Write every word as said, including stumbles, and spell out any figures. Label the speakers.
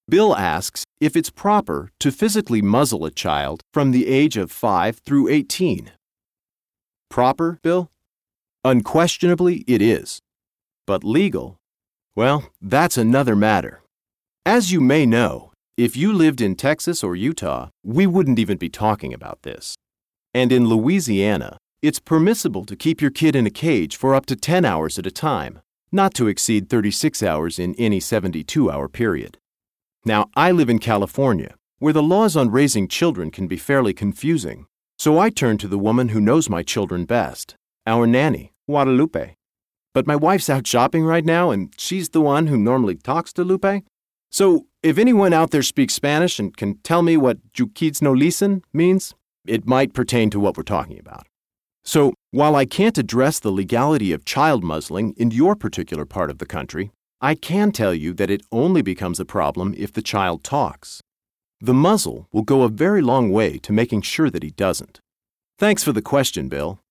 Speaker 1: Bill asks if it's proper to physically muzzle a child from the age of five through eighteen. Proper, Bill? Unquestionably, it is. But legal? Well, that's another matter. As you may know, if you lived in Texas or Utah, we wouldn't even be talking about this. And in Louisiana, it's permissible to keep your kid in a cage for up to ten hours at a time, not to exceed thirty-six hours in any seventy-two hour period. Now, I live in California, where the laws on raising children can be fairly confusing, so I turn to the woman who knows my children best, our nanny, Guadalupe. But my wife's out shopping right now, and she's the one who normally talks to Lupe. So, if anyone out there speaks Spanish and can tell me what "you kids no listen" means, it might pertain to what we're talking about. So, while I can't address the legality of child muzzling in your particular part of the country, I can tell you that it only becomes a problem if the child talks. The muzzle will go a very long way to making sure that he doesn't. Thanks for the question, Bill.